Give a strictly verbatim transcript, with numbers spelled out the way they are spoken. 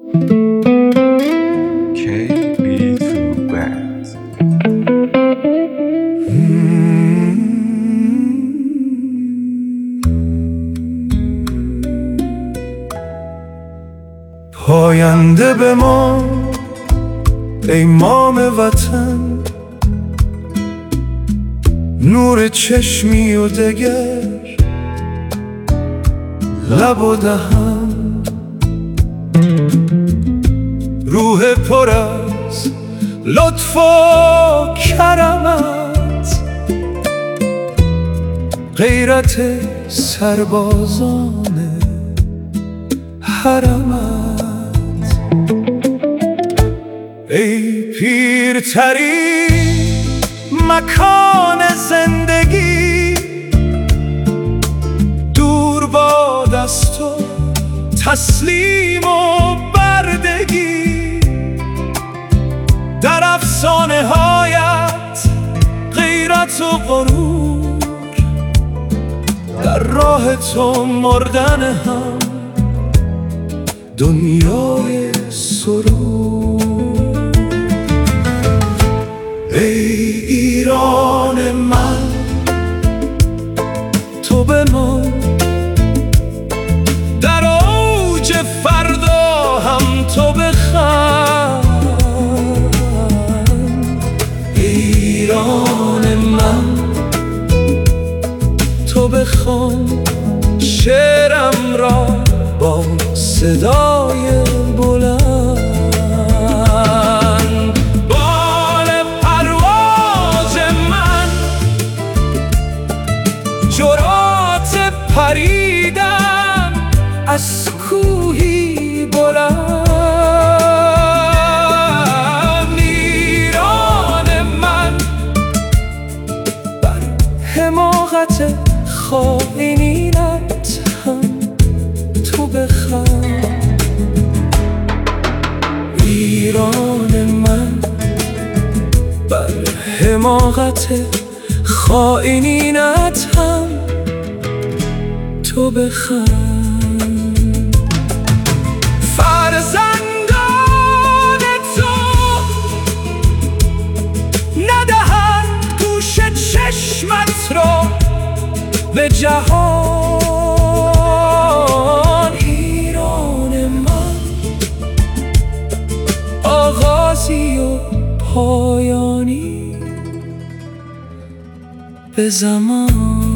پاینده به ما ای مام وطن، نور چشمی و دگر لب و دهن، روح پر از لطف و کرمت، غیرت سربازان حرمت. ای پیرترین مکان زندگی، دور باد از تو تسلیم و بردگی، در افسانه هایت غیرت و غرور، در راه تو مردن هم دنیای سرور. ای ایران من تو به ما، در اوج فردا هم تو بخند. ایران من تو بخوان شعرم را با صدای بلند. بال پرواز من، جرأت پریدن از کوهی بلند. ایران من بر حماقت خائنینت هم تو بخند. ایران من بر حماقت خائنینت هم تو بخند. فرزندان تو ندهند گوش چشمت را به جهان. ایران من آغازی و پایانی به زمان.